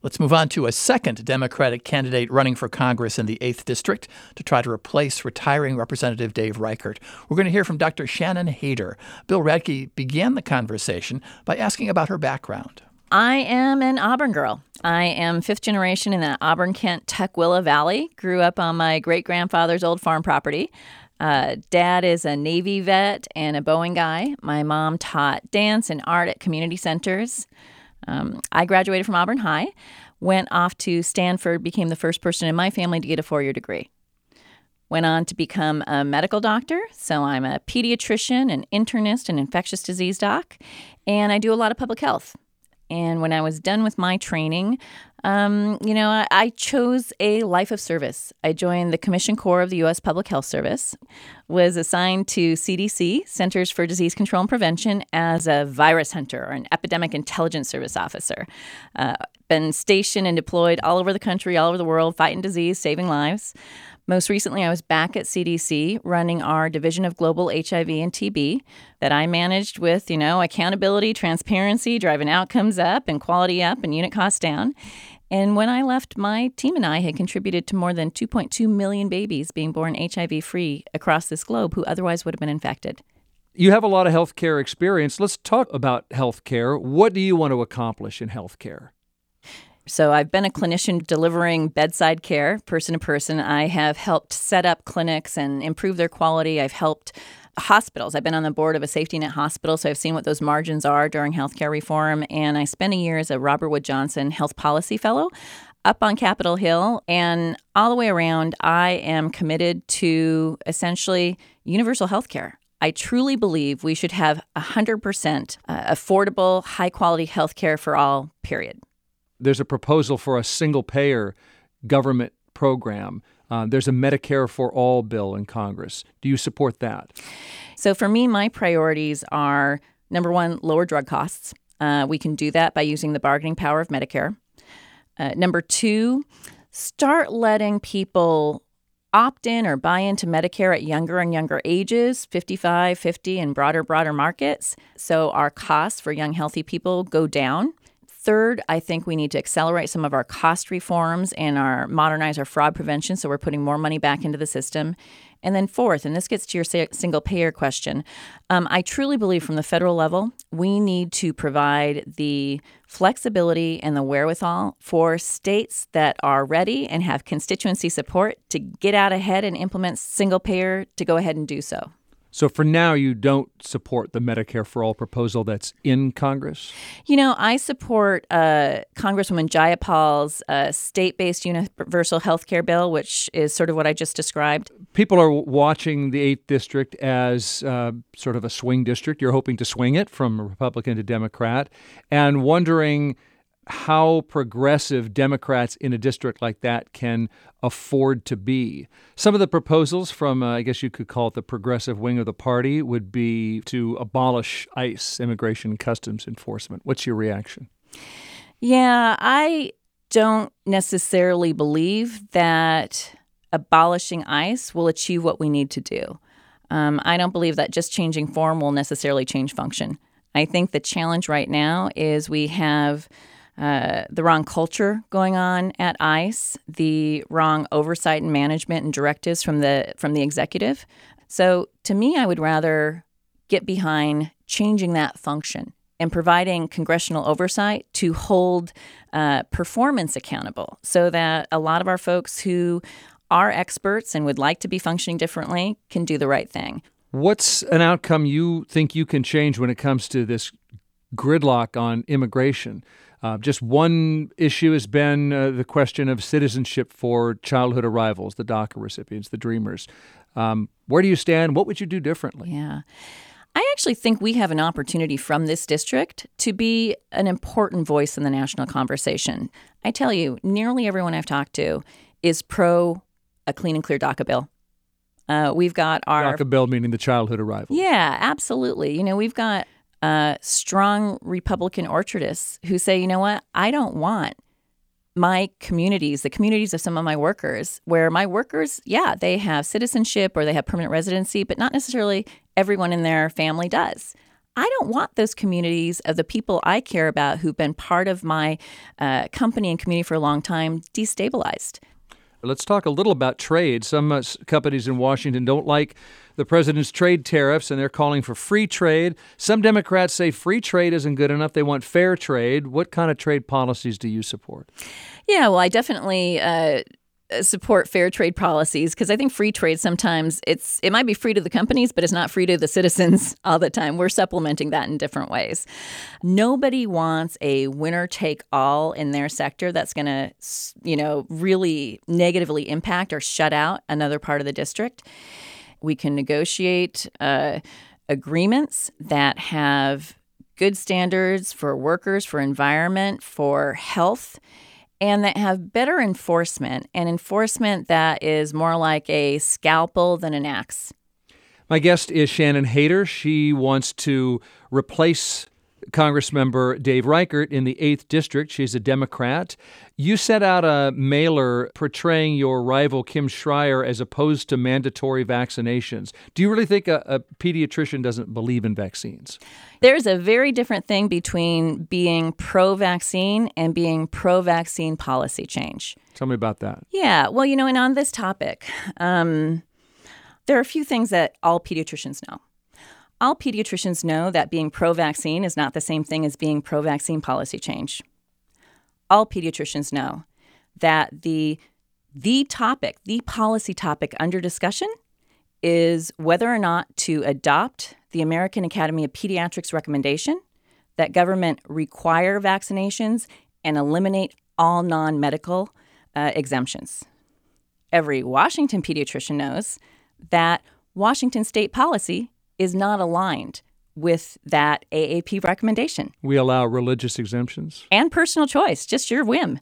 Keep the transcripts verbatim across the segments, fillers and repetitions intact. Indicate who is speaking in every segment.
Speaker 1: Let's move on to a second Democratic candidate running for Congress in the eighth District to try to replace retiring Representative Dave Reichert. We're going to hear from Doctor Shannon Hader. Bill Radke began the conversation by asking about her background.
Speaker 2: I am an Auburn girl. I am fifth generation in the Auburn-Kent Tukwila Valley. Grew up on my great-grandfather's old farm property. Uh, Dad is a Navy vet and a Boeing guy. My mom taught dance and art at community centers. Um, I graduated from Auburn High, went off to Stanford, became the first person in my family to get a four-year degree. Went on to become a medical doctor, so I'm a pediatrician, an internist, and infectious disease doc, and I do a lot of public health. And when I was done with my training, um, you know, I, I chose a life of service. I joined the Commission Corps of the U S Public Health Service, was assigned to C D C, Centers for Disease Control and Prevention, as a virus hunter or an epidemic intelligence service officer. Uh, been stationed and deployed all over the country, all over the world, fighting disease, saving lives. Most recently, I was back at C D C running our Division of Global H I V and T B that I managed with, you know, accountability, transparency, driving outcomes up and quality up and unit costs down. And when I left, my team and I had contributed to more than two point two million babies being born H I V-free across this globe who otherwise would have been infected.
Speaker 3: You have a lot of healthcare experience. Let's talk about healthcare. What do you want to accomplish in healthcare?
Speaker 2: So I've been a clinician delivering bedside care, person to person. I have helped set up clinics and improve their quality. I've helped hospitals. I've been on the board of a safety net hospital, so I've seen what those margins are during healthcare reform. And I spent a year as a Robert Wood Johnson Health Policy Fellow up on Capitol Hill. And all the way around, I am committed to essentially universal healthcare. I truly believe we should have one hundred percent uh, affordable, high-quality healthcare for all, period.
Speaker 3: There's a proposal for a single-payer government program. Uh, there's a Medicare for All bill in Congress. Do you support that?
Speaker 2: So for me, my priorities are, number one, lower drug costs. Uh, we can do that by using the bargaining power of Medicare. Uh, number two, start letting people opt in or buy into Medicare at younger and younger ages, fifty-five, fifty, and broader, broader markets. So our costs for young, healthy people go down. Third, I think we need to accelerate some of our cost reforms and our modernize our fraud prevention, so we're putting more money back into the system. And then fourth, and this gets to your single-payer question, um, I truly believe from the federal level, we need to provide the flexibility and the wherewithal for states that are ready and have constituency support to get out ahead and implement single-payer to go ahead and do so.
Speaker 3: So for now, you don't support the Medicare for All proposal that's in Congress?
Speaker 2: You know, I support uh, Congresswoman Jayapal's uh, state-based universal health care bill, which is sort of what I just described.
Speaker 3: People are watching the eighth District as uh, sort of a swing district. You're hoping to swing it from Republican to Democrat, and wondering how progressive Democrats in a district like that can afford to be. Some of the proposals from, uh, I guess you could call it the progressive wing of the party, would be to abolish ICE, Immigration and Customs Enforcement. What's your reaction?
Speaker 2: Yeah, I don't necessarily believe that abolishing ICE will achieve what we need to do. Um, I don't believe that just changing form will necessarily change function. I think the challenge right now is we have Uh, the wrong culture going on at ICE, the wrong oversight and management and directives from the from the executive. So to me, I would rather get behind changing that function and providing congressional oversight to hold uh, performance accountable so that a lot of our folks who are experts and would like to be functioning differently can do the right thing.
Speaker 3: What's an outcome you think you can change when it comes to this gridlock on immigration? Uh, just one issue has been uh, the question of citizenship for childhood arrivals, the DACA recipients, the Dreamers. Um, where do you stand? What would you do differently?
Speaker 2: Yeah. I actually think we have an opportunity from this district to be an important voice in the national conversation. I tell you, nearly everyone I've talked to is pro a clean and clear DACA bill. Uh, we've got our...
Speaker 3: DACA bill meaning the childhood arrivals.
Speaker 2: Yeah, absolutely. You know, we've got uh, strong Republican orchardists who say, you know what, I don't want my communities, the communities of some of my workers, where my workers, yeah, they have citizenship or they have permanent residency, but not necessarily everyone in their family does. I don't want those communities of the people I care about who've been part of my uh, company and community for a long time destabilized.
Speaker 3: Let's talk a little about trade. Some uh, companies in Washington don't like the president's trade tariffs, and they're calling for free trade. Some Democrats say free trade isn't good enough. They want fair trade. What kind of trade policies do you support?
Speaker 2: Yeah, well, I definitely uh, support fair trade policies because I think free trade sometimes it's it might be free to the companies, but it's not free to the citizens all the time. We're supplementing that in different ways. Nobody wants a winner take all in their sector that's going to, you know, really negatively impact or shut out another part of the district. We can negotiate uh, agreements that have good standards for workers, for environment, for health, and that have better enforcement, and enforcement that is more like a scalpel than an axe.
Speaker 3: My guest is Shannon Hader. She wants to replace Congressmember Dave Reichert in the eighth District. She's a Democrat. You sent out a mailer portraying your rival Kim Schreier as opposed to mandatory vaccinations. Do you really think a, a pediatrician doesn't believe in vaccines?
Speaker 2: There's a very different thing between being pro-vaccine and being pro-vaccine policy change.
Speaker 3: Tell me about that.
Speaker 2: Yeah, well, you know, and on this topic, um, there are a few things that all pediatricians know. All pediatricians know that being pro-vaccine is not the same thing as being pro-vaccine policy change. All pediatricians know that the the topic, the policy topic under discussion is whether or not to adopt the American Academy of Pediatrics recommendation that government require vaccinations and eliminate all non-medical uh, exemptions. Every Washington pediatrician knows that Washington state policy is not aligned with that A A P recommendation.
Speaker 3: We allow religious exemptions.
Speaker 2: And personal choice, just your whim.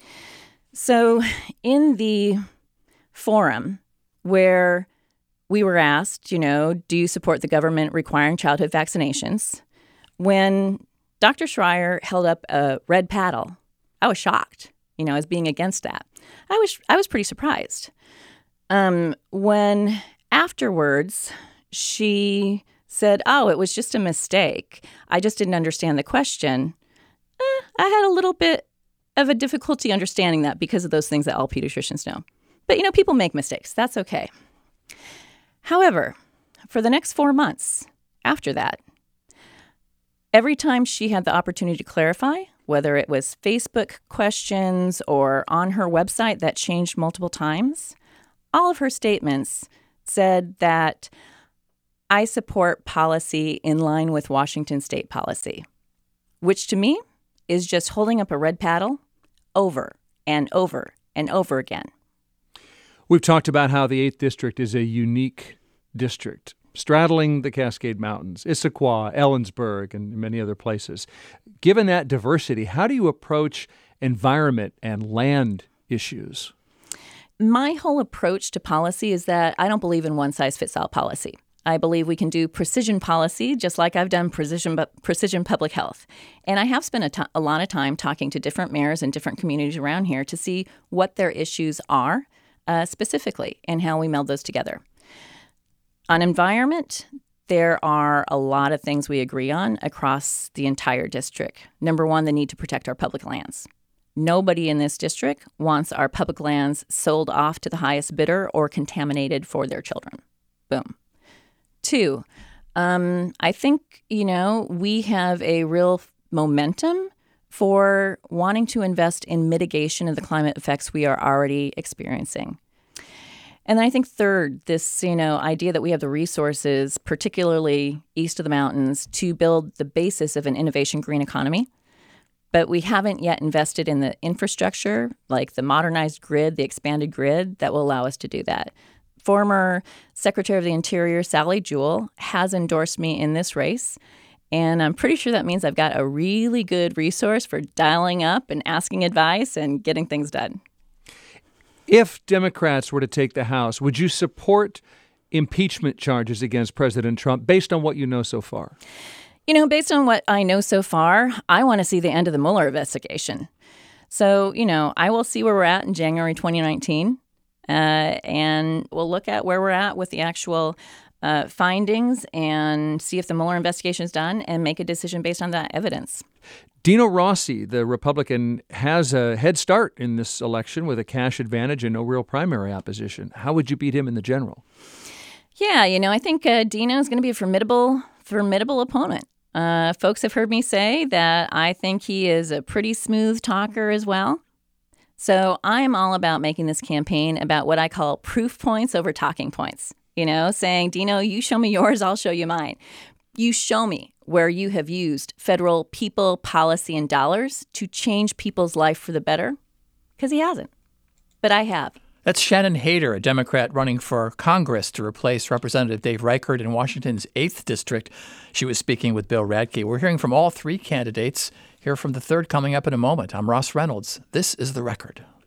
Speaker 2: So in the forum where we were asked, you know, do you support the government requiring childhood vaccinations? When Doctor Schreier held up a red paddle, I was shocked, you know, as being against that. I was I was pretty surprised. Um, when afterwards she said, oh, it was just a mistake. I just didn't understand the question. Eh, I had a little bit of a difficulty understanding that because of those things that all pediatricians know. But, you know, people make mistakes. That's okay. However, for the next four months after that, every time she had the opportunity to clarify, whether it was Facebook questions or on her website that changed multiple times, all of her statements said that I support policy in line with Washington state policy, which to me is just holding up a red paddle over and over and over again.
Speaker 3: We've talked about how the eighth District is a unique district, straddling the Cascade Mountains, Issaquah, Ellensburg, and many other places. Given that diversity, how do you approach environment and land issues?
Speaker 2: My whole approach to policy is that I don't believe in one-size-fits-all policy. I believe we can do precision policy just like I've done precision precision public health. And I have spent a, t- a lot of time talking to different mayors and different communities around here to see what their issues are uh, specifically and how we meld those together. On environment, there are a lot of things we agree on across the entire district. Number one, the need to protect our public lands. Nobody in this district wants our public lands sold off to the highest bidder or contaminated for their children. Boom. Two, um, I think, you know, we have a real momentum for wanting to invest in mitigation of the climate effects we are already experiencing. And then I think third, this, you know, idea that we have the resources, particularly east of the mountains, to build the basis of an innovation green economy. But we haven't yet invested in the infrastructure, like the modernized grid, the expanded grid, that will allow us to do that. Former Secretary of the Interior, Sally Jewell, has endorsed me in this race, and I'm pretty sure that means I've got a really good resource for dialing up and asking advice and getting things done.
Speaker 3: If Democrats were to take the House, would you support impeachment charges against President Trump based on what you know so far?
Speaker 2: You know, based on what I know so far, I want to see the end of the Mueller investigation. So, you know, I will see where we're at in January twenty nineteen. Uh, and we'll look at where we're at with the actual uh, findings and see if the Mueller investigation is done and make a decision based on that evidence.
Speaker 3: Dino Rossi, the Republican, has a head start in this election with a cash advantage and no real primary opposition. How would you beat him in the general?
Speaker 2: Yeah, you know, I think uh, Dino is going to be a formidable, formidable opponent. Uh, folks have heard me say that I think he is a pretty smooth talker as well. So I'm all about making this campaign about what I call proof points over talking points. You know, saying, Dino, you show me yours, I'll show you mine. You show me where you have used federal people, policy, and dollars to change people's life for the better. Because he hasn't. But I have.
Speaker 1: That's Shannon Hader, a Democrat running for Congress to replace Representative Dave Reichert in Washington's eighth District. She was speaking with Bill Radke. We're hearing from all three candidates. Hear from the third coming up in a moment. I'm Ross Reynolds. This is The Record.